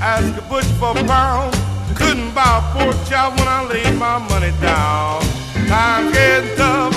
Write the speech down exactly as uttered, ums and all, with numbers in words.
Ask a butcher for a pound. Couldn't buy a pork chop when I laid my money down. Times getting tough.